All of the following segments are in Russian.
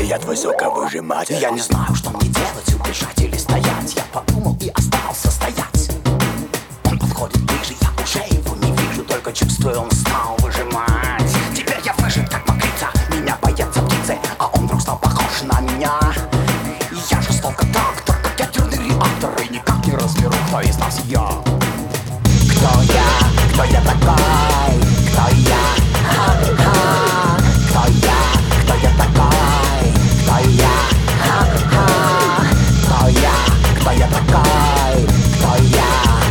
я твой соковыжиматель. Я не знаю, что мне делать, убежать или стоять. Я подумал и остался стоять. Он подходит ближе, я уже его не вижу, только чувствую, он стал выжимать. Теперь я выжат как мокрица, меня боятся птицы, а он вдруг стал похож на меня. Я жестоко так, только ядерный реактор, и никак не разберу, кто из нас я. Кто я такой, кто я, ха-ха. Кто я такой, кто я, ха-ха. Кто я такой, кто я,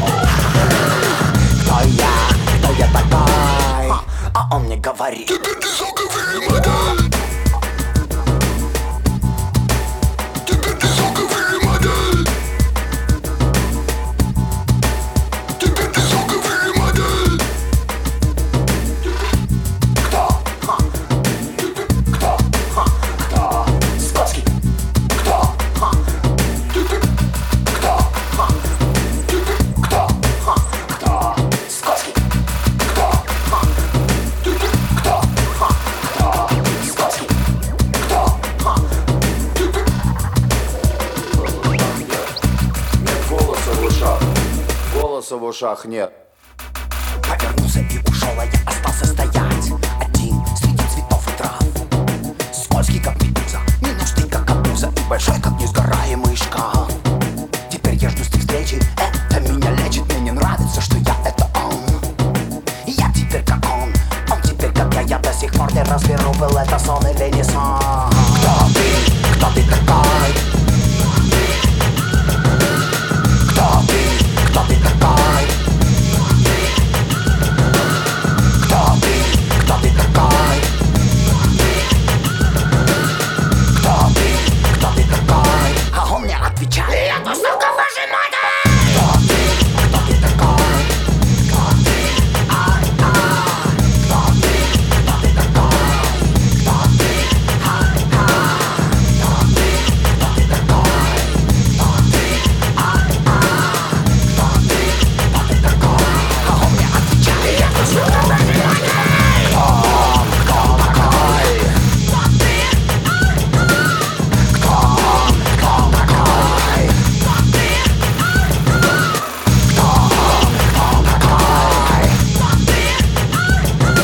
кто я такой. А он мне говорит: теперь ты соковыжиматель. Теперь ты соковыжиматель. Теперь ты соковыжиматель. Кто? Кто? Кто? Скотский. Кто? Кто? Кто? Кто? Скотский. Кто? Кто? Скотский. Кто? Нет голоса в ушах. Голоса в ушах нет. Повернулся и ушел, а я остался стоять один среди цветов и трав. Скользкий, как медуза, ненужный, как обуза, и большой, как несгораемый шкаф. Теперь я жду с встречи, это меня лечит. Мне не нравится, что я — это он. Я теперь как он теперь как я до сих пор не разберу, был это сон или не сон. Кто ты? Кто ты такой? Кто ты? Кто ты такой? Кто ты? Кто ты такой? Кто ты? Кто ты такой? А он мне отвечает: я твой соковыжиматель. Кто ты? Кто ты такой? Кто ты? Ай-ай. Кто ты? Кто ты такой? Кто ты? Ай-ай. Кто ты? Кто ты такой? Кто ты? Ай-ай. Кто ты? Кто ты такой? А он мне отвечает: я твой соковыжиматель. Кто такой? Кто ты? Кто такой? Кто ты?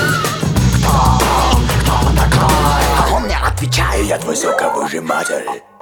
Кто такой? А он мне отвечает: Я твой соковыжиматель.